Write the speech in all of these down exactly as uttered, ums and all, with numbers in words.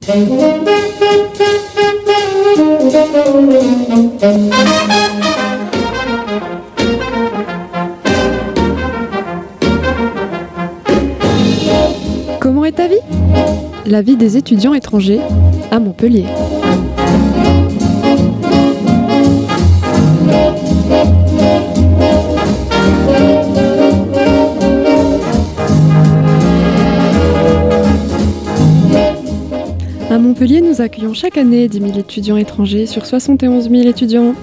Comment est ta vie ? La vie des étudiants étrangers à Montpellier. À Montpellier, nous accueillons chaque année dix mille étudiants étrangers sur soixante et onze mille étudiants.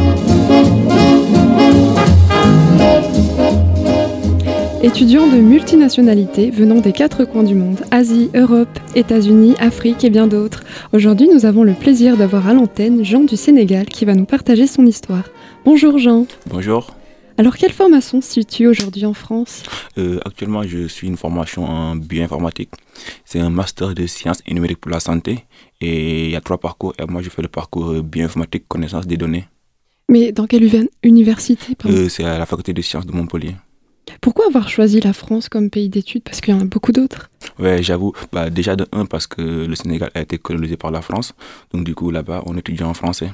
Étudiants de multinationalités venant des quatre coins du monde, Asie, Europe, États-Unis, Afrique et bien d'autres. Aujourd'hui, nous avons le plaisir d'avoir à l'antenne Jean du Sénégal qui va nous partager son histoire. Bonjour Jean. Bonjour. Alors, quelle formation suis-tu aujourd'hui en France ? euh, Actuellement, je suis une formation en bioinformatique. C'est un master de sciences et numérique pour la santé. Et il y a trois parcours. Et moi, je fais le parcours bioinformatique, connaissance des données. Mais dans quelle uvi- université euh, C'est à la faculté de sciences de Montpellier. Pourquoi avoir choisi la France comme pays d'études ? Parce qu'il y en a beaucoup d'autres. Ouais, j'avoue. Bah, déjà de un, parce que le Sénégal a été colonisé par la France. Donc du coup, là-bas, on étudie en français.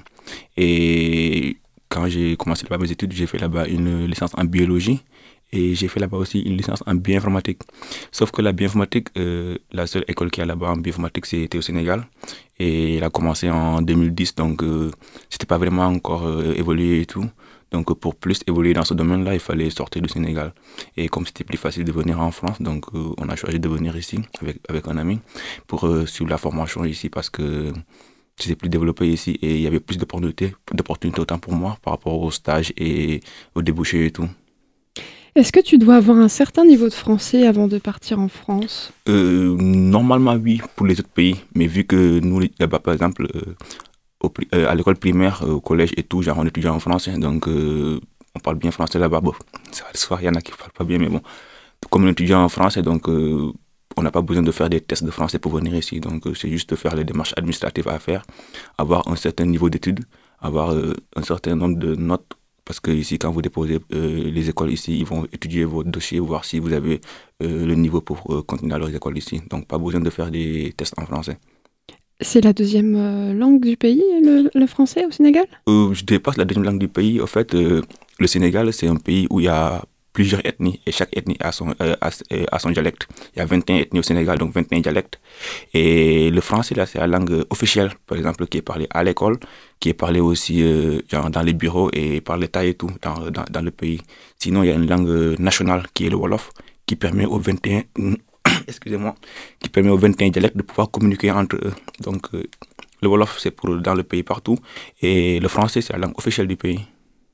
Et quand j'ai commencé là-bas mes études, j'ai fait là-bas une licence en biologie. Et j'ai fait là-bas aussi une licence en bioinformatique. Sauf que la bioinformatique, euh, la seule école qu'il y a là-bas en bioinformatique, c'était au Sénégal. Et elle a commencé en deux mille dix, donc euh, c'était pas vraiment encore euh, évolué et tout. Donc pour plus évoluer dans ce domaine-là, il fallait sortir du Sénégal. Et comme c'était plus facile de venir en France, donc euh, on a choisi de venir ici avec, avec un ami pour euh, suivre la formation ici parce que c'était plus développé ici et il y avait plus d'opportunités, d'opportunités autant pour moi par rapport au stage et aux débouchés et tout. Est-ce que tu dois avoir un certain niveau de français avant de partir en France ? euh, Normalement, oui, pour les autres pays. Mais vu que nous, là-bas, par exemple, euh, au, euh, à l'école primaire, euh, au collège et tout, genre, on étudie en français. Donc, euh, on parle bien français là-bas. Bon, ça va le soir, il y en a qui ne parlent pas bien, mais bon. Comme on étudie en français, donc, euh, on n'a pas besoin de faire des tests de français pour venir ici. Donc, euh, c'est juste faire les démarches administratives à faire, avoir un certain niveau d'études, avoir euh, un certain nombre de notes. Parce que ici, quand vous déposez euh, les écoles ici, ils vont étudier votre dossier, voir si vous avez euh, le niveau pour euh, continuer à leurs écoles ici. Donc, pas besoin de faire des tests en français. C'est la deuxième euh, langue du pays, le, le français au Sénégal ? euh, Je dépasse la deuxième langue du pays. En fait, euh, le Sénégal, c'est un pays où il y a plusieurs ethnies et chaque ethnie a son, euh, a, a son dialecte. Il y a vingt et un ethnies au Sénégal, donc vingt et un dialectes. Et le français, là, c'est la langue officielle, par exemple, qui est parlée à l'école, qui est parlée aussi euh, genre dans les bureaux et par l'État et tout, dans, dans, dans le pays. Sinon, il y a une langue nationale qui est le Wolof, qui permet aux vingt et un, excusez-moi, qui permet aux vingt et un dialectes de pouvoir communiquer entre eux. Donc, euh, le Wolof, c'est pour dans le pays partout. Et le français, c'est la langue officielle du pays.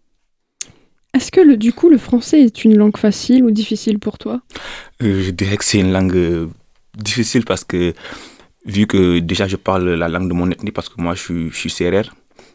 Est-ce que le, du coup le français est une langue facile ou difficile pour toi ? euh, Je dirais que c'est une langue euh, difficile parce que vu que déjà je parle la langue de mon ethnie parce que moi je suis, je suis sérère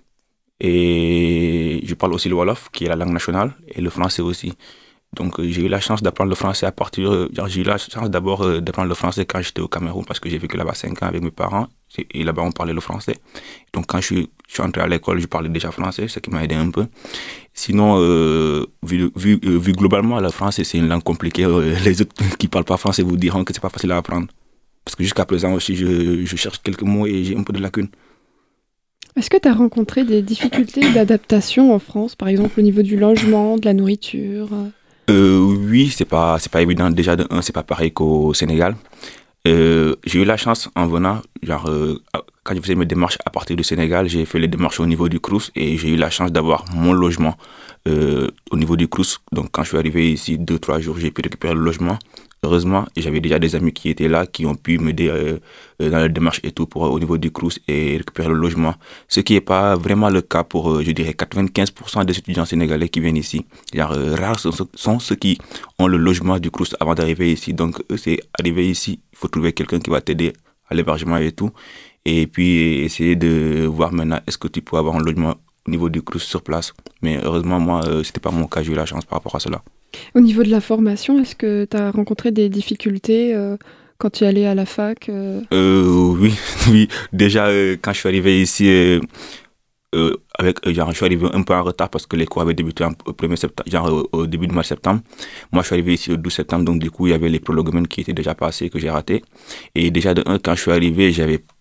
et je parle aussi le Wolof qui est la langue nationale et le français aussi. Donc euh, j'ai eu la chance d'apprendre le français à partir... Euh, j'ai eu la chance d'abord euh, d'apprendre le français quand j'étais au Cameroun parce que j'ai vécu là-bas cinq ans avec mes parents et là-bas on parlait le français. Donc quand je suis, je suis entré à l'école, je parlais déjà français, ce qui m'a aidé un peu. Sinon, euh, vu, vu, euh, vu globalement, le français c'est une langue compliquée. Euh, les autres qui ne parlent pas français vous diront que c'est pas facile à apprendre. Parce que jusqu'à présent aussi, je, je cherche quelques mots et j'ai un peu de lacunes. Est-ce que tu as rencontré des difficultés d'adaptation en France, par exemple au niveau du logement, de la nourriture ? Euh, oui, c'est pas, c'est pas évident. Déjà, de un, c'est pas pareil qu'au Sénégal. Euh, j'ai eu la chance en venant, genre, euh, quand je faisais mes démarches à partir du Sénégal, j'ai fait les démarches au niveau du Crous et j'ai eu la chance d'avoir mon logement euh, au niveau du Crous. Donc, quand je suis arrivé ici, deux, trois jours, j'ai pu récupérer le logement. Heureusement, j'avais déjà des amis qui étaient là, qui ont pu m'aider euh, dans la démarche et tout pour, euh, au niveau du Crous et récupérer le logement. Ce qui n'est pas vraiment le cas pour, euh, je dirais, quatre-vingt-quinze pour cent des étudiants sénégalais qui viennent ici. Genre, euh, rares sont, sont ceux qui ont le logement du Crous avant d'arriver ici. Donc, eux, c'est arriver ici, il faut trouver quelqu'un qui va t'aider à l'hébergement et tout. Et puis, essayer de voir maintenant, est-ce que tu peux avoir un logement au niveau du Crous sur place. Mais heureusement, moi, euh, ce n'était pas mon cas, j'ai eu la chance par rapport à cela. Au niveau de la formation, est-ce que tu as rencontré des difficultés euh, quand tu es allé à la fac euh... Euh, oui, oui. Déjà, euh, quand je suis arrivé ici, euh, euh, avec, euh, genre, je suis arrivé un peu en retard parce que les cours avaient débuté en, au, premier septembre, genre, au, au début du mois de septembre. Moi, je suis arrivé ici le douze septembre, donc du coup, il y avait les prologomènes qui étaient déjà passés, que j'ai ratés. Et déjà, de un, quand je suis arrivé, j'avais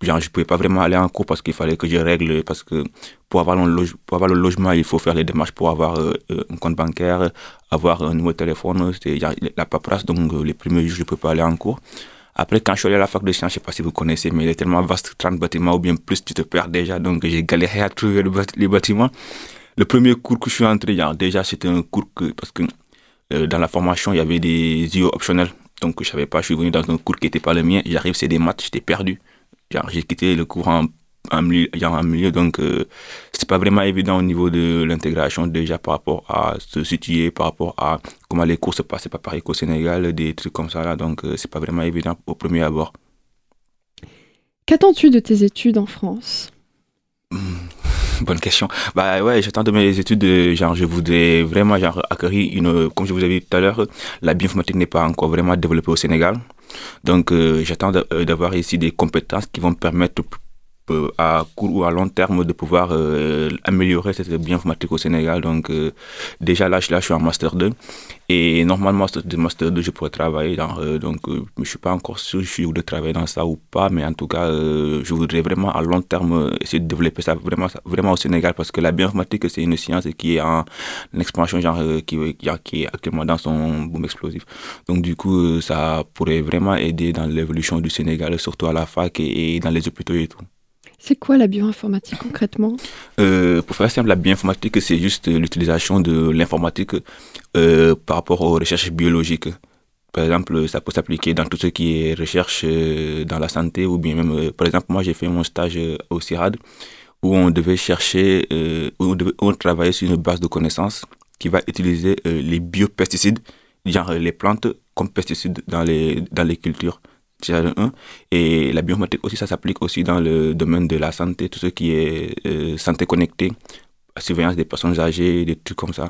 genre, je pouvais pas vraiment aller en cours parce qu'il fallait que je règle, parce que pour avoir le, loge, pour avoir le logement, il faut faire les démarches pour avoir euh, un compte bancaire, avoir un numéro de téléphone, c'était genre, la paperasse, donc euh, les premiers jours, je ne pouvais pas aller en cours. Après, quand je suis allé à la fac de sciences, je ne sais pas si vous connaissez, mais il est tellement vaste, trente bâtiments ou bien plus, tu te perds déjà, donc j'ai galéré à trouver le, les bâtiments. Le premier cours que je suis entré, genre, déjà, c'était un cours que, parce que euh, dans la formation, il y avait des I O optionnels, donc je ne savais pas, je suis venu dans un cours qui n'était pas le mien, j'arrive, c'est des maths, j'étais perdu. Genre, j'ai quitté le cours en, en, milieu, en milieu, donc euh, c'est pas vraiment évident au niveau de l'intégration déjà par rapport à se situer, par rapport à comment les cours se passent, c'est pas pareil qu'au Sénégal, des trucs comme ça là, donc euh, c'est pas vraiment évident au premier abord. Qu'attends-tu de tes études en France ? mmh, Bonne question. Bah ouais, j'attends de mes études, genre je voudrais vraiment genre acquérir une, comme je vous avais dit tout à l'heure, la bioinformatique n'est pas encore vraiment développée au Sénégal. Donc, euh, j'attends d'avoir ici des compétences qui vont me permettre euh, à court ou à long terme de pouvoir euh, améliorer cette bioinformatique au Sénégal. Donc, euh, déjà là, là, je suis en Master deux. Et normalement, de Master deux, je pourrais travailler. Dans, euh, donc, euh, je ne suis pas encore sûr si je voudrais travailler dans ça ou pas. Mais en tout cas, euh, je voudrais vraiment à long terme essayer de développer ça vraiment, vraiment au Sénégal. Parce que la bioinformatique, c'est une science qui est en, en expansion, genre, euh, qui, qui est actuellement dans son boom explosif. Donc, du coup, euh, ça pourrait vraiment aider dans l'évolution du Sénégal, surtout à la fac et, et dans les hôpitaux et tout. C'est quoi la bioinformatique concrètement ? euh, Pour faire simple, la bioinformatique, c'est juste l'utilisation de l'informatique euh, par rapport aux recherches biologiques. Par exemple, ça peut s'appliquer dans tout ce qui est recherche euh, dans la santé ou bien même, euh, par exemple, moi j'ai fait mon stage euh, au CIRAD où on devait chercher, euh, où on, devait, on travaillait sur une base de connaissances qui va utiliser euh, les biopesticides, genre les plantes comme pesticides dans les, dans les cultures. Et la bioinformatique aussi, ça s'applique aussi dans le domaine de la santé, tout ce qui est euh, santé connectée, la surveillance des personnes âgées, des trucs comme ça.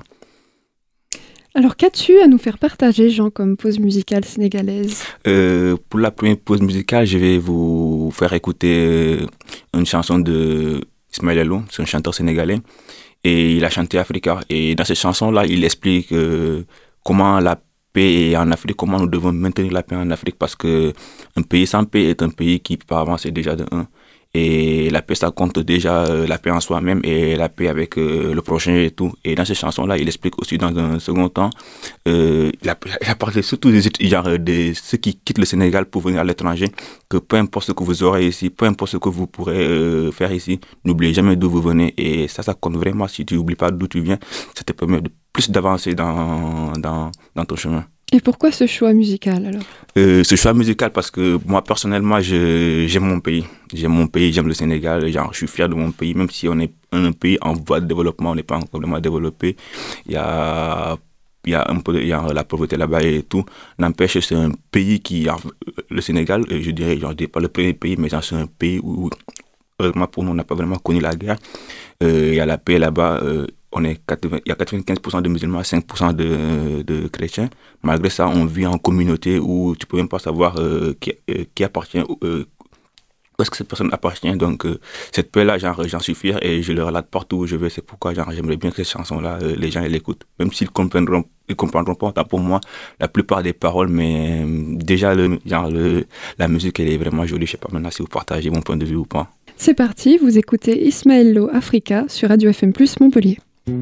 Alors, qu'as-tu à nous faire partager, Jean, comme pause musicale sénégalaise ? euh, Pour la première pause musicale, je vais vous faire écouter une chanson de Ismaël Ello, c'est un chanteur sénégalais, et il a chanté Africa. Et dans cette chanson-là, il explique euh, comment la paix est en Afrique, comment nous devons maintenir la paix en Afrique, parce que un pays sans paix est un pays qui peut pas avancer déjà de un. Et la paix, ça compte déjà euh, la paix en soi-même et la paix avec euh, le prochain et tout. Et dans cette chanson-là, il explique aussi dans un second temps, euh, il, a, il a parlé surtout des, genre, de ceux qui quittent le Sénégal pour venir à l'étranger, que peu importe ce que vous aurez ici, peu importe ce que vous pourrez euh, faire ici, n'oubliez jamais d'où vous venez. Et ça, ça compte vraiment. Si tu n'oublies pas d'où tu viens, ça te permet de plus d'avancer dans, dans, dans ton chemin. Et pourquoi ce choix musical alors ? euh, Ce choix musical parce que moi personnellement je, j'aime mon pays, j'aime mon pays, j'aime le Sénégal, genre, je suis fier de mon pays, même si on est un pays en voie de développement, on n'est pas encore vraiment développé, il y a, il y a un peu de, il y a la pauvreté là-bas et tout, n'empêche c'est un pays qui, le Sénégal, je dirais, genre, pas le premier pays, mais genre, c'est un pays où, heureusement pour nous, on n'a pas vraiment connu la guerre, euh, il y a la paix là-bas, euh, on est quatre-vingts, il y a quatre-vingt-quinze pour cent de musulmans, cinq pour cent de, de chrétiens. Malgré ça, on vit en communauté où tu ne peux même pas savoir euh, qui, euh, qui appartient, euh, où est-ce que cette personne appartient. Donc, euh, cette paix-là, genre, j'en suis fier et je le relate partout où je vais. C'est pourquoi genre, j'aimerais bien que cette chanson-là, euh, les gens ils l'écoutent. Même s'ils ne comprendront, ils comprendront pas autant pour moi la plupart des paroles, mais euh, déjà, le, genre, le, la musique, elle est vraiment jolie. Je ne sais pas maintenant si vous partagez mon point de vue ou pas. C'est parti, vous écoutez Ismaël Lo Africa sur Radio F M plus, Montpellier.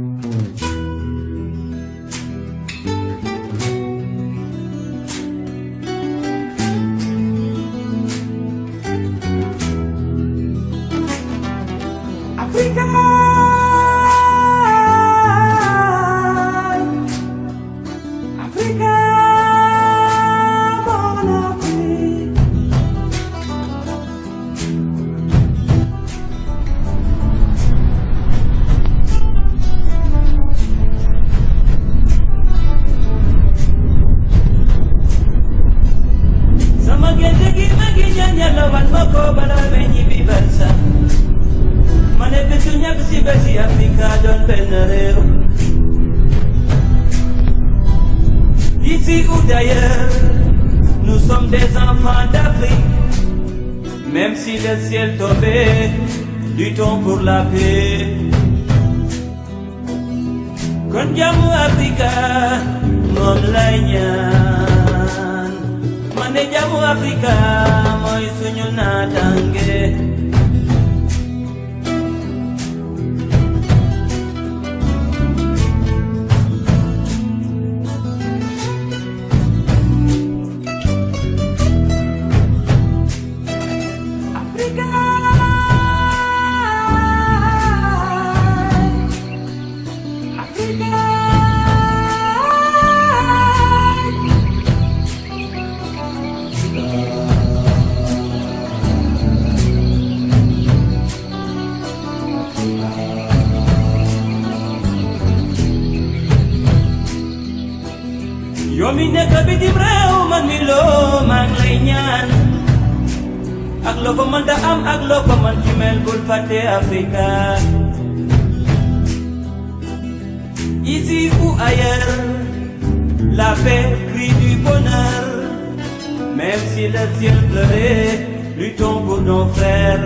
Africa, Africa, mon Afrique. Sama gente gi magi nyanya lawan mako bala benyi bibarsa. Mane betunya besi besi Afrika don penero. Ici ou d'ailleurs, nous sommes des enfants d'Afrique. Même si le ciel tombait, luttons pour la paix. Kon jamu Afrika, mom lay ñaan. mane jamu Africa moy suñu natange Yo mi nekk bitim réew man mi loo maa ngi lay ñaan ak loo ko mën ta am ak loo ko mën ci mel bul fàtte Africa ici ou ailleurs la paix crie du bonheur même si le ciel pleurait luttons pour nos frères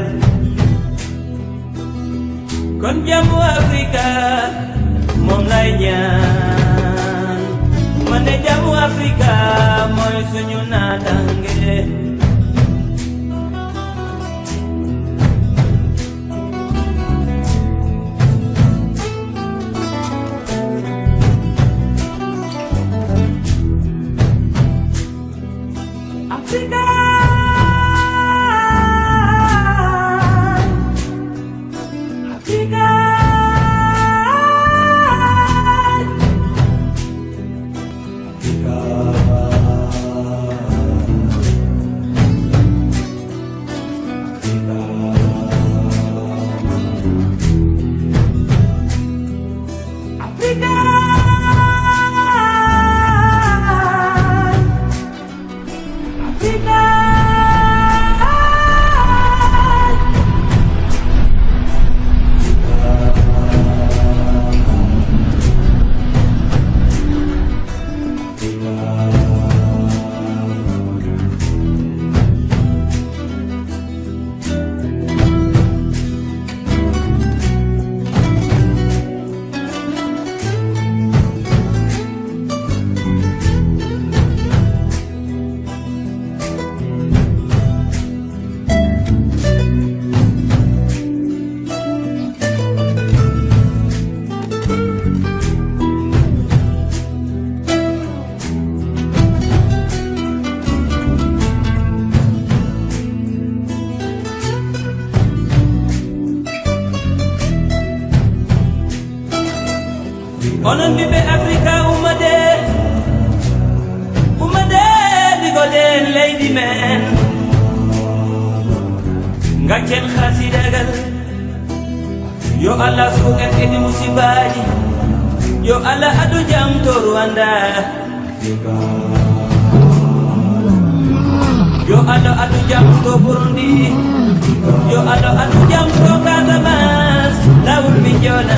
kon jàmmu Africa moom lay ñaan mane jamu Africa moy suñu natange Africa Africa onon ɓiɓɓe Africa ummade ummade ɗigoɗen leydi men gaccen hasidagal yo Allah suuƙen kedi musibaji yo Allah adu jam to Rwanda yo Allah adu jam to Burundi yo Allah adu jam to Casamance lawol Bignona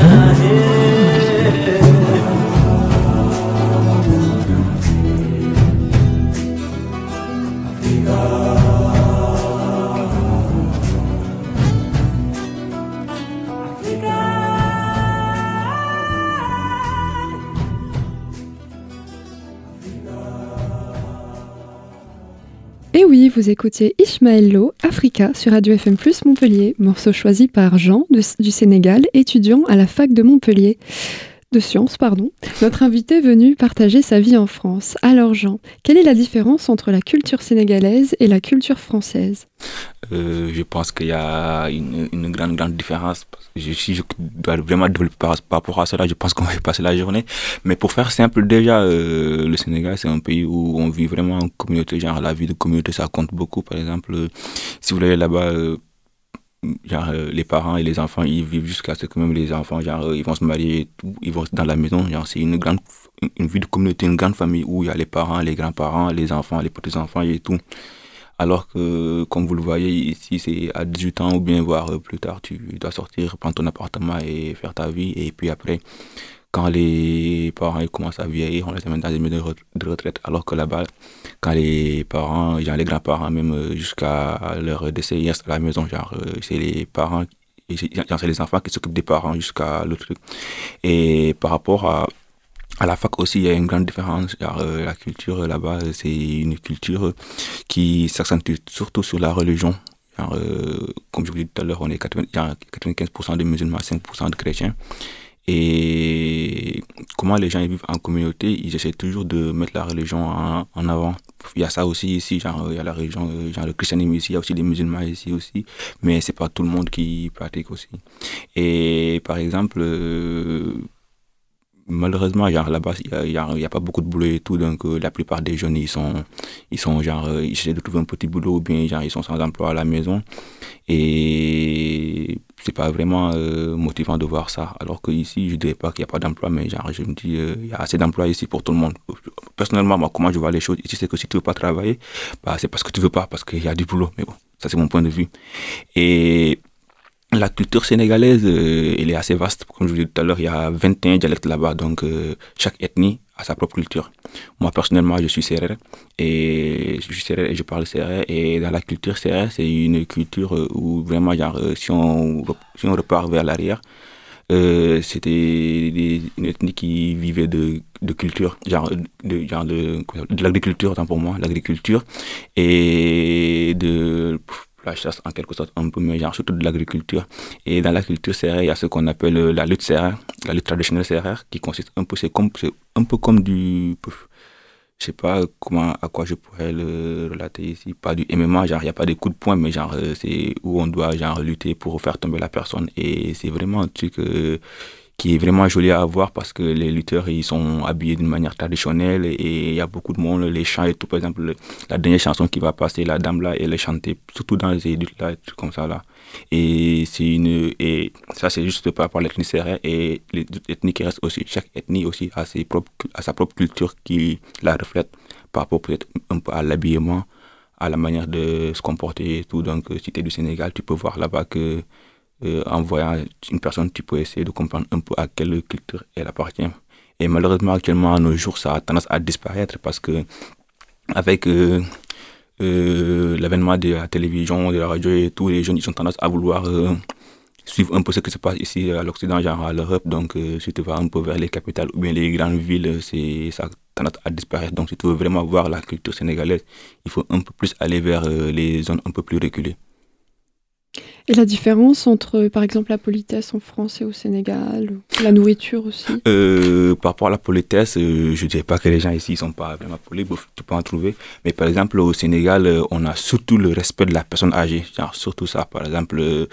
Et oui, vous écoutiez Ismaël Lo, Africa, sur Radio F M plus Montpellier, morceau choisi par Jean de, du Sénégal, étudiant à la fac de Montpellier, de sciences, pardon. Notre invité est venu partager sa vie en France. Alors Jean, quelle est la différence entre la culture sénégalaise et la culture française ? euh, Je pense qu'il y a une, une grande, grande différence. Je, si je dois vraiment développer par, par rapport à cela, je pense qu'on va y passer la journée. Mais pour faire simple, déjà, euh, le Sénégal, c'est un pays où on vit vraiment en communauté. Genre, la vie de communauté, ça compte beaucoup. Par exemple, euh, si vous allez là-bas... Euh, genre euh, les parents et les enfants ils vivent jusqu'à ce que même les enfants genre euh, ils vont se marier et tout, ils vont dans la maison, genre c'est une grande une vie de communauté, une grande famille où il y a les parents, les grands-parents, les enfants, les petits-enfants et tout. Alors que comme vous le voyez ici, c'est à dix-huit ans ou bien voire euh, plus tard, tu dois sortir, prendre ton appartement et faire ta vie. Et puis après, quand les parents ils commencent à vieillir, on les amène dans des maisons de retraite. Alors que là-bas, quand les parents, genre les grands-parents même euh, jusqu'à leur décès, ils restent à la maison. Genre euh, c'est les parents, genre c'est les enfants qui s'occupent des parents jusqu'à le truc. Et par rapport à À la fac aussi, il y a une grande différence. Genre, euh, la culture euh, là-bas, euh, c'est une culture qui s'accentue surtout sur la religion. Genre, euh, comme je vous l'ai dit tout à l'heure, on est quatre-vingts, il y a quatre-vingt-quinze pour cent de musulmans, cinq pour cent de chrétiens. Et comment les gens ils vivent en communauté, ils essaient toujours de mettre la religion en, en avant. Il y a ça aussi ici, genre, il y a la religion, euh, genre le christianisme ici, il y a aussi les musulmans ici aussi, mais c'est pas tout le monde qui pratique aussi. Et par exemple, euh, malheureusement, genre là-bas, il n'y a, il y a, il y a pas beaucoup de boulot et tout, donc euh, la plupart des jeunes, ils sont, ils sont genre, euh, ils essaient de trouver un petit boulot ou bien genre, ils sont sans emploi à la maison. Et c'est pas vraiment euh, motivant de voir ça. Alors qu'ici, je dirais pas qu'il n'y a pas d'emploi, mais genre, je me dis, euh, il y a assez d'emplois ici pour tout le monde. Personnellement, moi, comment je vois les choses ici, c'est que si tu veux pas travailler, bah, c'est parce que tu veux pas, parce qu'il y a du boulot. Mais bon, ça, c'est mon point de vue. Et la culture sénégalaise, euh, elle est assez vaste. Comme je vous l'ai dit tout à l'heure, il y a vingt et un dialectes là-bas. Donc, euh, chaque ethnie a sa propre culture. Moi, personnellement, je suis sérère. Et je suis sérère et je parle sérère. Et dans la culture sérère, c'est une culture euh, où vraiment, genre, euh, si on, si on repart vers l'arrière, euh, c'était des, une ethnie qui vivait de, de culture, genre de, genre de, de l'agriculture, autant pour moi, l'agriculture. Et de la chasse en quelque sorte un peu, mais genre surtout de l'agriculture. Et dans la culture sérère, il y a ce qu'on appelle euh, la lutte sérère, la lutte traditionnelle sérère, qui consiste un peu, c'est comme, c'est un peu comme du, je sais pas comment, à quoi je pourrais le relater ici, pas du M M A, genre il n'y a pas de coups de poing, mais genre euh, c'est où on doit genre lutter pour faire tomber la personne. Et c'est vraiment un truc euh, qui est vraiment joli à voir parce que les lutteurs ils sont habillés d'une manière traditionnelle et il y a beaucoup de monde, les chants et tout. Par exemple, la dernière chanson qui va passer, la dame là, elle est chantée surtout dans les luttes là, trucs comme ça là. Et c'est une et ça c'est juste par rapport à l'ethnie sérère et les autres ethnies qui restent aussi. Chaque ethnie aussi a ses propres a sa propre culture qui la reflète par rapport peut-être un peu à l'habillement, à la manière de se comporter et tout. Donc si tu es du Sénégal, tu peux voir là-bas que Euh, en voyant une personne, tu peux essayer de comprendre un peu à quelle culture elle appartient. Et malheureusement, actuellement, à nos jours, ça a tendance à disparaître parce que avec euh, euh, l'avènement de la télévision, de la radio et tout, les jeunes ils ont tendance à vouloir euh, suivre un peu ce qui se passe ici à l'Occident, genre à l'Europe. Donc, euh, si tu vas un peu vers les capitales ou bien les grandes villes, c'est, ça a tendance à disparaître. Donc, si tu veux vraiment voir la culture sénégalaise, il faut un peu plus aller vers euh, les zones un peu plus reculées. Et la différence entre, par exemple, la politesse en France et au Sénégal, la nourriture aussi euh, Par rapport à la politesse, euh, je ne dirais pas que les gens ici ne sont pas vraiment polis, tu peux en trouver. Mais par exemple, au Sénégal, euh, on a surtout le respect de la personne âgée. Genre, surtout ça, par exemple, euh,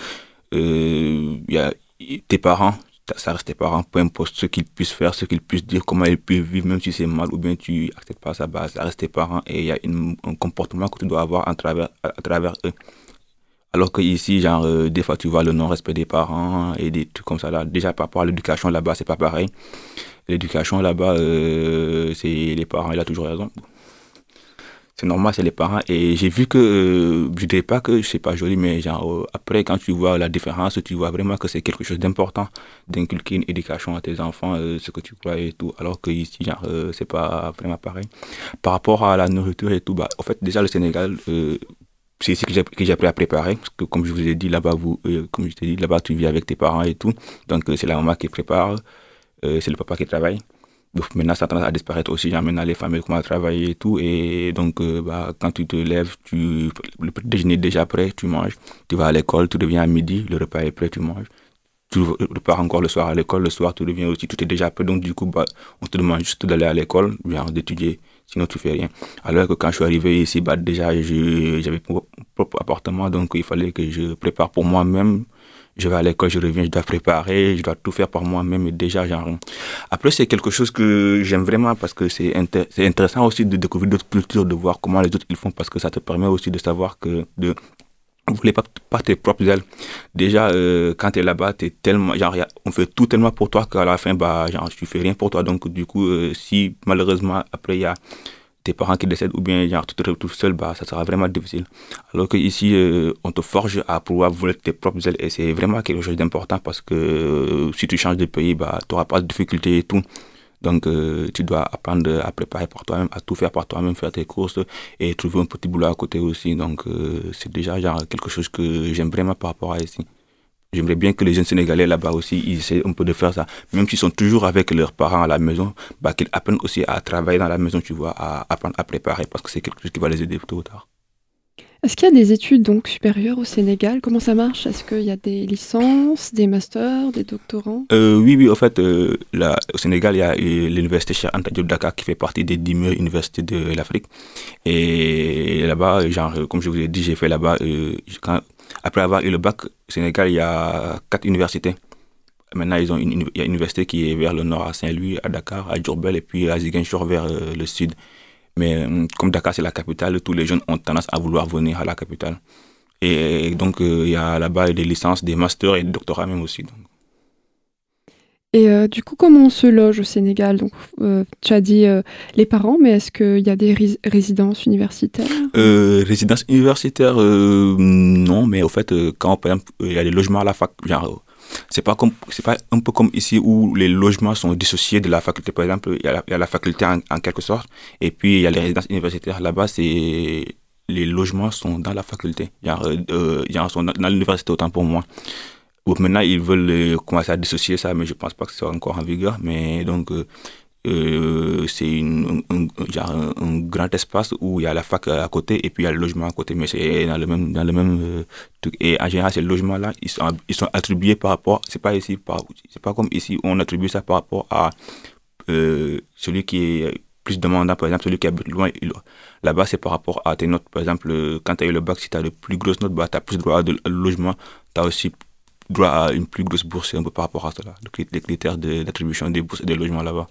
euh, y a, tes parents, ça reste tes parents, peu importe ce qu'ils puissent faire, ce qu'ils puissent dire, comment ils peuvent vivre, même si c'est mal ou bien tu n'acceptes pas ça, bah, ça reste tes parents et il y a une, un comportement que tu dois avoir à travers, à, à travers eux. Alors qu'ici, genre, euh, des fois, tu vois le non-respect des parents et des trucs comme ça. Là. Déjà, par rapport à l'éducation, là-bas, c'est pas pareil. L'éducation, là-bas, euh, c'est les parents, il a toujours raison. C'est normal, c'est les parents. Et j'ai vu que, euh, je dirais pas que c'est pas joli, mais genre, euh, après, quand tu vois la différence, tu vois vraiment que c'est quelque chose d'important d'inculquer une éducation à tes enfants, euh, ce que tu crois et tout. Alors qu'ici, genre, euh, c'est pas vraiment pareil. Par rapport à la nourriture et tout, bah, en fait, déjà, le Sénégal, euh, c'est ici que j'ai, que j'ai appris à préparer, parce que comme je vous ai dit, là-bas, vous, euh, comme je t'ai dit, là-bas, tu vis avec tes parents et tout. Donc, euh, c'est la maman qui prépare, euh, c'est le papa qui travaille. Donc, maintenant, ça a tendance à disparaître aussi. Genre, maintenant, les familles commencent à travailler et tout. Et donc, euh, bah, quand tu te lèves, tu, le petit déjeuner est déjà prêt, tu manges. Tu vas à l'école, tu reviens à midi, le repas est prêt, tu manges. Tu repars encore le soir à l'école, le soir, tu reviens aussi, tout est déjà prêt. Donc, du coup, bah, on te demande juste d'aller à l'école, genre d'étudier. Sinon, tu fais rien. Alors que quand je suis arrivé ici, bah, déjà, je, j'avais mon propre appartement, donc il fallait que je prépare pour moi-même. Je vais à l'école, je reviens, je dois préparer, je dois tout faire par moi-même. Et déjà, genre... Après, c'est quelque chose que j'aime vraiment parce que c'est, inter... c'est intéressant aussi de découvrir d'autres cultures, de voir comment les autres ils font, parce que ça te permet aussi de savoir que... de vous voulez pas, pas tes propres ailes. Déjà, euh, quand tu es là-bas, t'es tellement, genre, on fait tout tellement pour toi qu'à la fin, bah, genre, tu fais rien pour toi. Donc, du coup, euh, si malheureusement, après, il y a tes parents qui décèdent ou bien, genre, tu te retrouves tout seul, bah, ça sera vraiment difficile. Alors qu'ici, euh, on te forge à pouvoir voler tes propres ailes et c'est vraiment quelque chose d'important parce que euh, si tu changes de pays, bah, tu n'auras pas de difficultés et tout. Donc, euh, tu dois apprendre à préparer par toi-même, à tout faire par toi-même, faire tes courses et trouver un petit boulot à côté aussi. Donc, euh, c'est déjà genre quelque chose que j'aime vraiment par rapport à ici. j'aimerais bien que les jeunes Sénégalais là-bas aussi, ils essaient un peu de faire ça. Même s'ils sont toujours avec leurs parents à la maison, bah, qu'ils apprennent aussi à travailler dans la maison, tu vois, à apprendre à préparer, parce que c'est quelque chose qui va les aider tôt ou tard. Est-ce qu'il y a des études donc supérieures au Sénégal? Comment ça marche? Est-ce qu'il y a des licences, des masters, des doctorants? Euh, oui, oui, en fait, euh, là, au Sénégal, il y a euh, l'université Cheikh Anta Diop de Dakar qui fait partie des dix meilleures universités de l'Afrique. Et là-bas, genre, euh, comme je vous ai dit, j'ai fait là-bas, euh, quand, après avoir eu le bac, au Sénégal, il y a quatre universités. Maintenant, ils ont une, une, il y a une université qui est vers le nord, à Saint-Louis, à Dakar, à Diourbel, et puis à Ziguinchor vers euh, le sud. Mais euh, comme Dakar, c'est la capitale, tous les jeunes ont tendance à vouloir venir à la capitale. Et, et donc, euh, il y a là-bas des licences, des masters et des doctorats même aussi. Donc. Et euh, du coup, comment on se loge au Sénégal? Donc, euh, tu as dit euh, les parents, mais est-ce qu'il y a des rés- résidences universitaires? euh, Résidences universitaires, euh, non, mais au fait, euh, quand par exemple, il y a des logements à la fac, genre, euh, c'est pas comme, c'est pas un peu comme ici où les logements sont dissociés de la faculté. Par exemple, il y a la, il y a la faculté en, en quelque sorte, et puis il y a les résidences universitaires. Là-bas, c'est les logements sont dans la faculté, genre, euh, genre sont dans, dans l'université autant pour moi. Ou maintenant, ils veulent euh, commencer à dissocier ça, mais je pense pas que ce soit encore en vigueur. Mais donc, euh, euh, c'est une, un, un, genre un, un grand espace où il y a la fac à côté et puis il y a le logement à côté, mais c'est dans le même, dans le même euh, truc. Et en général, ces logements-là, ils sont, ils sont attribués par rapport, c'est pas ici, par, c'est pas comme ici où on attribue ça par rapport à euh, celui qui est plus demandant, par exemple, celui qui habite loin. Il, là-bas, c'est par rapport à tes notes. Par exemple, quand tu as eu le bac, si tu as de plus grosses notes, bah, tu as plus droit à de, à logement, tu as aussi droit à une plus grosse bourse, un peu par rapport à cela, les critères de, d'attribution des bourses et des logements là-bas.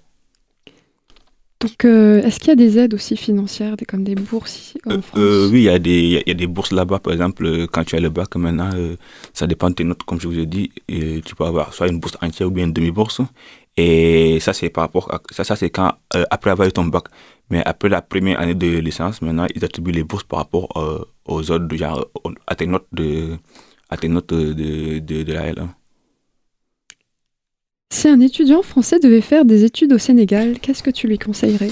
Donc, euh, est-ce qu'il y a des aides aussi financières, des, comme des bourses ici en euh, France? euh, Oui, il y, a des, il y a des bourses là-bas. Par exemple, quand tu as le bac maintenant, euh, ça dépend de tes notes, comme je vous ai dit. Et tu peux avoir soit une bourse entière ou bien une demi-bourse. Et ça, c'est par rapport à, ça, ça c'est quand, euh, après avoir eu ton bac. Mais après la première année de licence, maintenant, ils attribuent les bourses par rapport euh, aux autres, genre, à tes notes de, à tes notes de, de, de, de la L un. Si un étudiant français devait faire des études au Sénégal, qu'est-ce que tu lui conseillerais?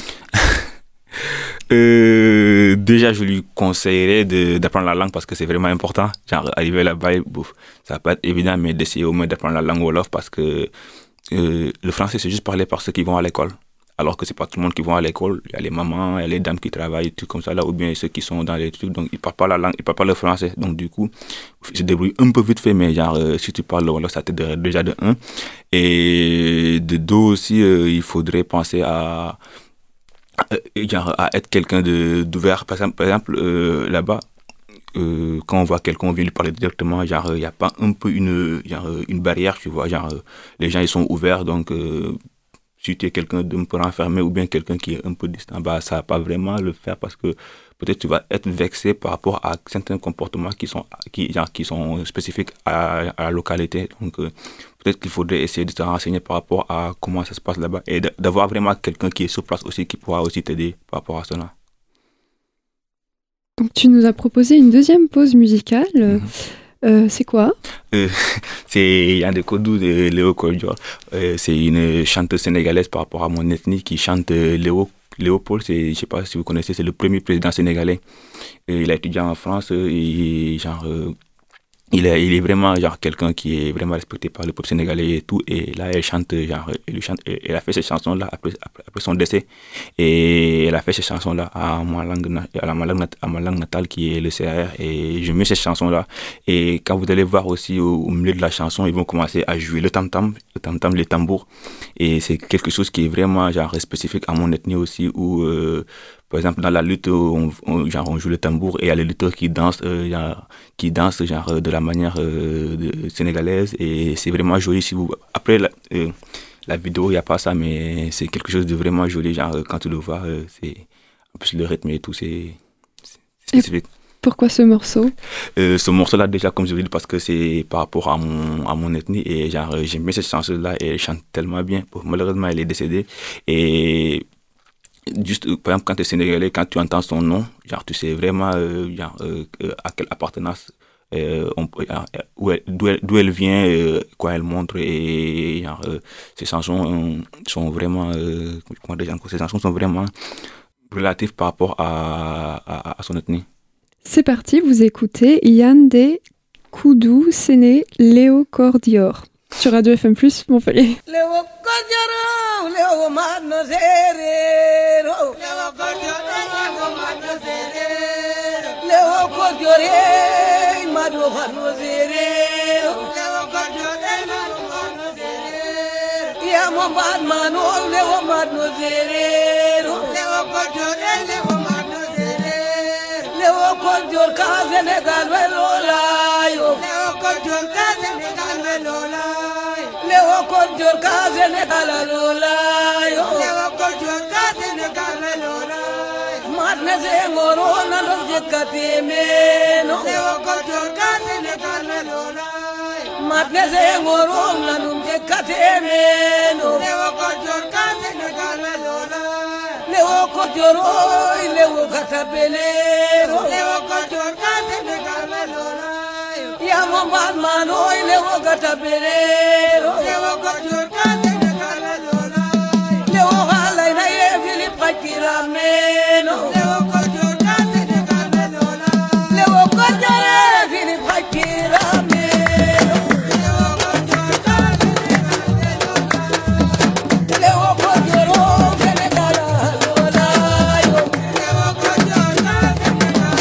euh, Déjà, je lui conseillerais de, d'apprendre la langue parce que c'est vraiment important. Genre, arriver là-bas, bouf, ça va pas être évident, mais d'essayer au moins d'apprendre la langue wolof parce que euh, le français, c'est juste parlé par ceux qui vont à l'école. Alors que c'est pas tout le monde qui va à l'école. Il y a les mamans, il y a les dames qui travaillent, tout comme ça là, ou bien ceux qui sont dans les trucs, donc ils parlent pas la langue, ils parlent pas le français. Donc du coup, ils se débrouillent un peu vite fait, mais genre, euh, si tu parles le wolof, ça t'aiderait déjà de un. Et de deux aussi, euh, il faudrait penser à, à, genre, à être quelqu'un de, d'ouvert. Par exemple, par exemple euh, là-bas, Euh, quand on voit quelqu'un, on vient lui parler directement, genre, il n'y a pas un peu une, genre, une barrière, tu vois, genre, les gens, ils sont ouverts, donc, euh, si tu es quelqu'un d'un peu renfermé ou bien quelqu'un qui est un peu distant, bah, ça va pas vraiment le faire parce que peut-être tu vas être vexé par rapport à certains comportements qui sont, qui, genre, qui sont spécifiques à, à la localité, donc, euh, peut-être qu'il faudrait essayer de te renseigner par rapport à comment ça se passe là-bas et d'avoir vraiment quelqu'un qui est sur place aussi, qui pourra aussi t'aider par rapport à cela. Donc tu nous as proposé une deuxième pause musicale. Mmh. Euh, c'est quoi? euh, C'est Yandé Kodou de Léo Kodjo. Euh, c'est une chanteuse sénégalaise par rapport à mon ethnie qui chante Léo. Léopold, c'est, je ne sais pas si vous connaissez, c'est le premier président sénégalais. Et il a étudié en France et genre... Euh, Il est, il est vraiment genre quelqu'un qui est vraiment respecté par le peuple sénégalais et tout. Et là, elle chante, genre, elle, chante, elle a fait ces chansons-là après, après, après son décès. Et elle a fait ces chansons-là à ma langue, à ma langue, à ma langue natale qui est le C R R. Et je mets ces chansons-là. Et quand vous allez voir aussi au, au milieu de la chanson, ils vont commencer à jouer le tam-tam, le tam-tam, les tambours. Et c'est quelque chose qui est vraiment genre spécifique à mon ethnie aussi où... Euh, Par exemple, dans la lutte, on, on, genre, on joue le tambour et il y a les lutteurs qui dansent, euh, genre, qui dansent genre, de la manière euh, de, sénégalaise. Et c'est vraiment joli. Si vous... Après, la, euh, la vidéo, il n'y a pas ça, mais c'est quelque chose de vraiment joli. Genre, quand tu le vois, euh, c'est... en plus, le rythme et tout, c'est, c'est spécifique. Et pourquoi ce morceau? euh, Ce morceau-là, déjà, comme je vous dis, parce que c'est par rapport à mon, à mon ethnie. Et genre, j'aime bien cette chanson-là et elle chante tellement bien. Malheureusement, elle est décédée. Et... Juste, par exemple, quand tu es sénégalais, quand tu entends son nom, genre, tu sais vraiment euh, genre, euh, à quelle appartenance, euh, on, euh, où elle, d'où, elle, d'où elle vient, euh, quoi elle montre. Et genre, euh, ces chansons euh, sont vraiment, euh, comment dire, ces chansons sont vraiment relatives par rapport à, à, à son ethnie. C'est parti, vous écoutez Yandé Koudou, Séné, Léo Cordior. Sur Radio F M plus, Montpellier. Léo Cordior, Léo Madno Zerero. Léo Cordior, Léo Madno Zerero. Léo Cordior, Madno Zerero. Léo Cordior, Madno Zerero. Ya Mombad Mano, Léo Madno Zerero. Léo Cordior, Léo Madno Zerero. Léo Cordior, Kazenegal Velolayo. Léo Cordior, Kazenegal Velolayo. Léo Cordior, Kazenegal Velolayo. Léo Cordior, Kazenegal Velolayo. Madne Zengoro, Nando Jekatimeno. Léo Cordior, Kazenegal Velolayo. Madne Zengoro, Nando Jekatimeno. Léo Cordior, Kazenegal Velolayo. Léo Cordior, Léo Katabelero. Léo Cordior, Kazenegal Velolayo. Ya Mombad Mano, Léo Katabelero. Léo Cordior, Kazenegal Velolayo. Léo Halaina ye Philippe Pakirameno. Léo Cordior, Kazenegal Velolayo. Léo Cordior, Philippe Pakirameno. Léo Cordior, Kazenegal Velolayo. Léo Cordior, Kazenegal Velolayo. Léo Cordior, Kazenegal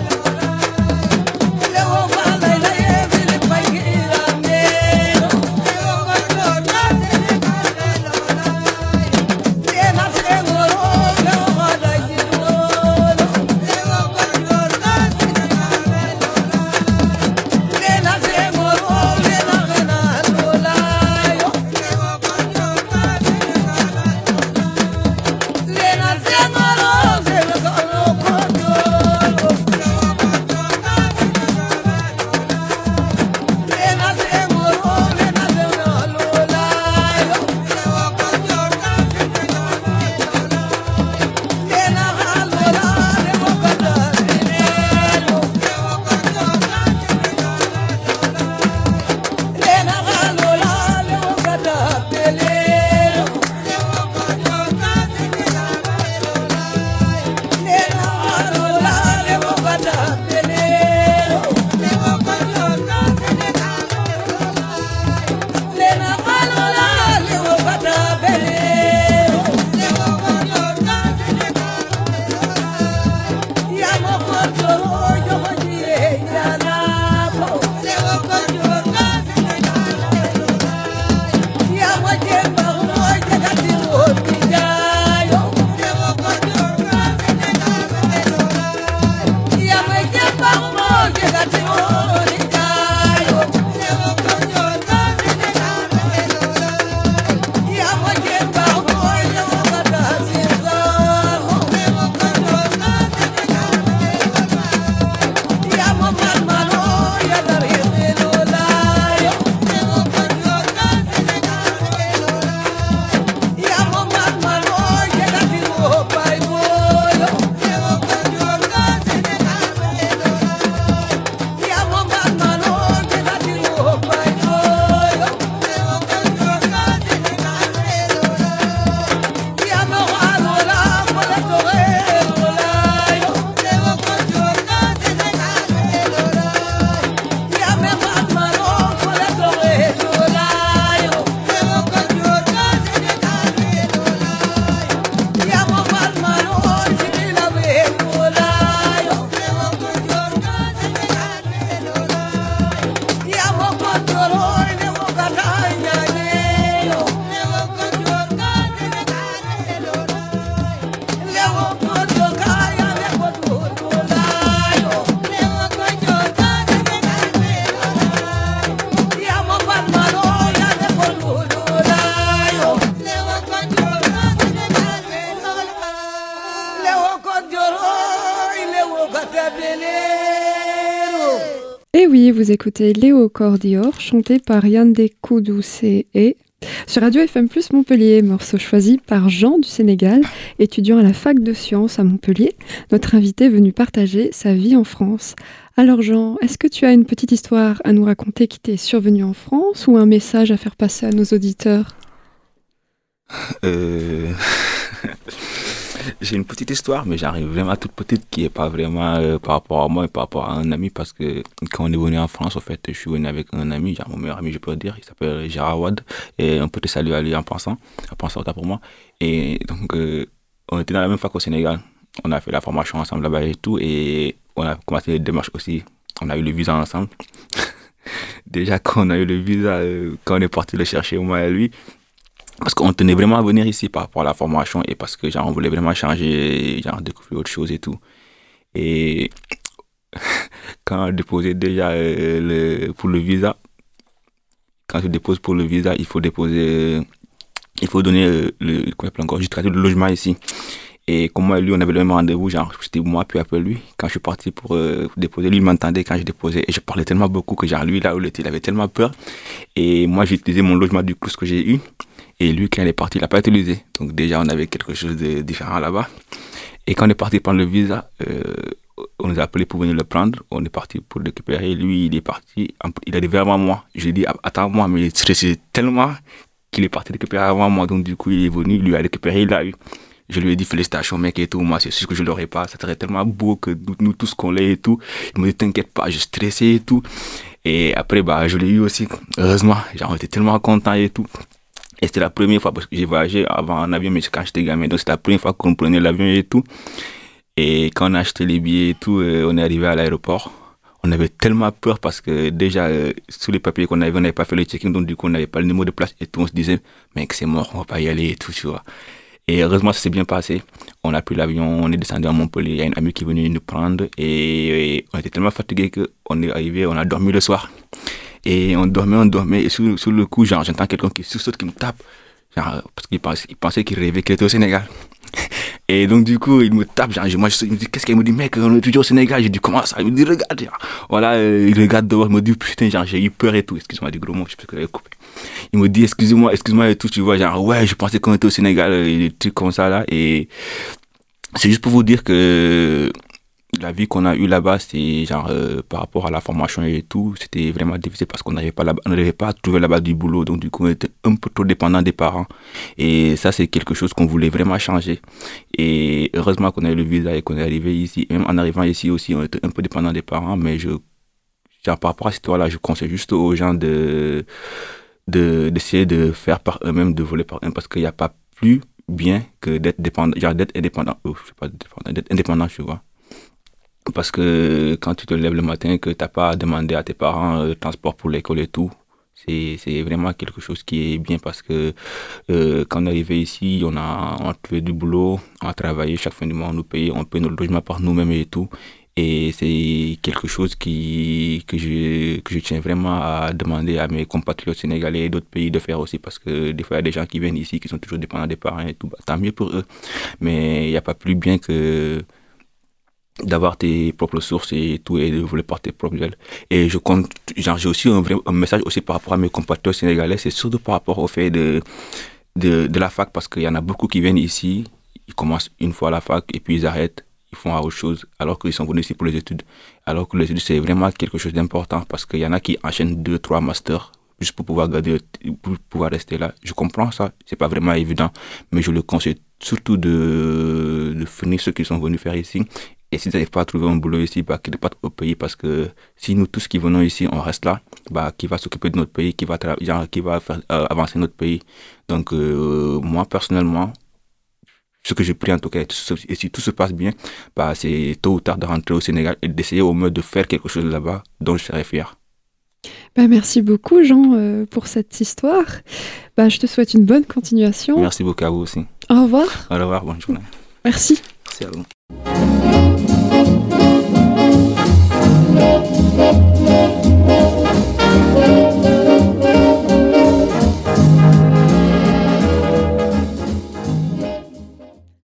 Velolayo. Léo Halaina ye Philippe Pakirameno. Léo Cordior, Kazenegal Velolayo. Lena Sengoro, Léo Hadajiro. Léo Cordior, Kazenegal Velolayo. Lena Sengoro, Lena Renalolayo. Léo Cordior, Kazenegal Velolayo. Lena Sengoro, Sengoro Cordior. Léo Cordior, Kazenegal Velolayo. Lena Sengoro, Lena Renalolayo. Léo Cordior, Kazenegal Velolayo. Lena Halola, Léo Katabelero. Léo Cordior, Kazenegal Velolayo. Lena Halola, Léo Katabelero. Léo Cordior, Kazenegal Velolayo. Lena Halola, Léo Katabelero. Léo Cordior, Kazenegal Velolayo. Lena Halola, Léo Katabelero. Léo Cordior, Kazenegal Velolayo. Ya mo Cordior, yo hojiye ya nafo. Léo Cordior, Kazenegal Velolayo. Ya mo jemba mo jagati mo bijayo. Léo Cordior, Kazenegal Velolayo. Ya mo jemba mo jagati mo bijayo. Léo Cordior, Kazenegal Velolayo. Ya mo jemba mo jagati mo bijayo. Léo Cordior, Kazenegal Velolayo. Ya mo malmano ya dari velolayo. Léo Cordior, Kazenegal Velolayo. Ya mo malmano ya dari mo pai boyo. Léo Cordior, Kazenegal Velolayo. Ya mo malmano ya dari mo pai boyo. Léo Cordior, Kazenegal Velolayo. Ya mo halola mo le velolayo. Léo Cordior, Kazenegal Velolayo. Ya me malmano mo le velolayo. Léo Cordior, Kazenegal Velolayo. Ya mo malmano sibila velolayo. Léo Cordior, Kazenegal Velolayo. Ya mo Cordior, Léo Katanya Neo. Léo Cordior, Kazenegal Velolayo. Léo Cordior, Kaya Léo Velolayo. Léo Cordior, Kazenegal Velolayo. Ya mo malmano ya Léo Velolayo. Léo Cordior, Kazenegal Velolayo. Léo Cordior, Léo Katabelero. Et oui, vous écoutez Léo Cordior, chanté par Yandé Koudou et sur Radio F M plus Montpellier, morceau choisi par Jean du Sénégal, étudiant à la fac de sciences à Montpellier, notre invité venu partager sa vie en France. Alors Jean, est-ce que tu as une petite histoire à nous raconter qui t'est survenue en France ou un message à faire passer à nos auditeurs ? Euh... J'ai une petite histoire, mais j'arrive vraiment toute petite qui est pas vraiment euh, par rapport à moi et par rapport à un ami parce que quand on est venu en France, en fait, je suis venu avec un ami, genre mon meilleur ami, je peux le dire, il s'appelle Gérard Wad et un petit salut à lui en pensant, en pensant autant pour moi. Et donc, euh, on était dans la même fac au Sénégal. On a fait la formation ensemble là-bas et tout et on a commencé les démarches aussi. On a eu le visa ensemble. Déjà, quand on a eu le visa, euh, quand on est parti le chercher, moi et lui, parce qu'on tenait vraiment à venir ici par rapport à la formation et parce que genre on voulait vraiment changer, genre découvrir autre chose et tout. Et quand on déposait déjà euh, le, pour le visa, quand tu déposes pour le visa, il faut déposer, euh, il faut donner euh, le, quoi encore, juste le logement ici. Et comme moi et lui, on avait le même rendez-vous, genre c'était moi puis après lui. Quand je suis parti pour euh, déposer, lui il m'entendait quand je déposais et je parlais tellement beaucoup que genre lui là où il était, il avait tellement peur. Et moi j'ai utilisé mon logement du coup ce que j'ai eu. Et lui quand il est parti, il l'a pas utilisé. Donc déjà on avait quelque chose de différent là-bas. Et quand on est parti prendre le visa, euh, on nous a appelé pour venir le prendre. On est parti pour le récupérer. Lui il est parti, il est arrivé avant moi. Je lui ai dit attends-moi, mais il stressait tellement qu'il est parti récupérer avant moi. Donc du coup il est venu, il lui a récupéré, il l'a eu. Je lui ai dit félicitations mec et tout, moi c'est sûr que je l'aurais pas, ça serait tellement beau que nous, nous tous qu'on l'ait et tout. Il me dit t'inquiète pas, je stressais et tout. Et après bah je l'ai eu aussi, heureusement, genre on était tellement contents et tout. Et c'était la première fois parce que j'ai voyagé avant en avion mais quand j'étais gamin, donc c'était la première fois qu'on prenait l'avion et tout. Et quand on a acheté les billets et tout, euh, on est arrivé à l'aéroport. On avait tellement peur parce que déjà euh, sous les papiers qu'on avait, on n'avait pas fait le check-in, donc du coup on n'avait pas le numéro de place et tout. On se disait mec c'est mort, on va pas y aller et tout, tu vois. Et heureusement, ça s'est bien passé. On a pris l'avion, on est descendu à Montpellier. Il y a une amie qui est venue nous prendre et, et on était tellement fatigués qu'on est arrivé, on a dormi le soir. Et on dormait, on dormait. Et sur, sur le coup, genre, j'entends quelqu'un qui sursaute, qui me tape. Genre, parce qu'il pensait, il pensait qu'il rêvait qu'il était au Sénégal. Et donc, du coup, il me tape. Genre, moi, je, il me dit, qu'est-ce qu'il me dit, mec, on est toujours au Sénégal. J'ai dit, comment ça? Il me dit, regarde. Genre, voilà, euh, il regarde dehors. Il me dit, putain, genre, j'ai eu peur et tout. Excuse-moi du gros mot, je sais pas ce que j'avais coupé. Il me dit, excusez-moi, excuse-moi et tout. Tu vois, genre, ouais, je pensais qu'on était au Sénégal. Et des trucs comme ça, là. Et c'est juste pour vous dire que la vie qu'on a eue là-bas, c'est genre euh, par rapport à la formation et tout, c'était vraiment difficile parce qu'on n'arrivait pas là-bas, on n'arrivait pas à trouver là-bas du boulot, donc du coup on était un peu trop dépendant des parents et ça c'est quelque chose qu'on voulait vraiment changer. Et heureusement qu'on a eu le visa et qu'on est arrivé ici, même en arrivant ici aussi on était un peu dépendant des parents, mais je genre par rapport à cette histoire-là, je conseille juste aux gens de, de d'essayer de faire par eux-mêmes, de voler par eux-mêmes parce qu'il n'y a pas plus bien que d'être dépendant, genre d'être indépendant, oh, je sais pas dépendant, d'être indépendant, tu vois. Parce que quand tu te lèves le matin, que tu n'as pas à demander à tes parents le transport pour l'école et tout, c'est, c'est vraiment quelque chose qui est bien parce que euh, quand on est arrivé ici, on a, on a trouvé du boulot, on a travaillé chaque fin du mois, on nous paye, on paye notre logement par nous-mêmes et tout. Et c'est quelque chose qui, que, je, que je tiens vraiment à demander à mes compatriotes sénégalais et d'autres pays de faire aussi parce que des fois il y a des gens qui viennent ici qui sont toujours dépendants des parents et tout, bah, tant mieux pour eux. Mais il n'y a pas plus bien que d'avoir tes propres sources et tout et de voler par tes propres ailes. Et je compte, genre, j'ai aussi un, vrai, un message aussi par rapport à mes compatriotes sénégalais, c'est surtout par rapport au fait de, de, de la fac parce qu'il y en a beaucoup qui viennent ici, ils commencent une fois la fac et puis ils arrêtent, ils font autre chose alors qu'ils sont venus ici pour les études. Alors que les études c'est vraiment quelque chose d'important parce qu'il y en a qui enchaînent deux, trois masters juste pour pouvoir garder, pour pouvoir rester là. Je comprends ça, c'est pas vraiment évident, mais je le conseille surtout de, de finir ce qu'ils sont venus faire ici. Et s'ils n'arrivent pas à trouver un boulot ici, bah, qu'ils partent au pays parce que si nous tous qui venons ici, on reste là, bah, qui va s'occuper de notre pays, qui va, tra- genre, qui va faire euh, avancer notre pays. Donc, euh, moi, personnellement, ce que j'ai pris en tout cas, et si tout se passe bien, bah, c'est tôt ou tard de rentrer au Sénégal et d'essayer au moins de faire quelque chose là-bas dont je serais fier. Bah, merci beaucoup, Jean, euh, pour cette histoire. Bah, je te souhaite une bonne continuation. Merci beaucoup à vous aussi. Au revoir. Au revoir, bonne journée. Merci. Merci à vous.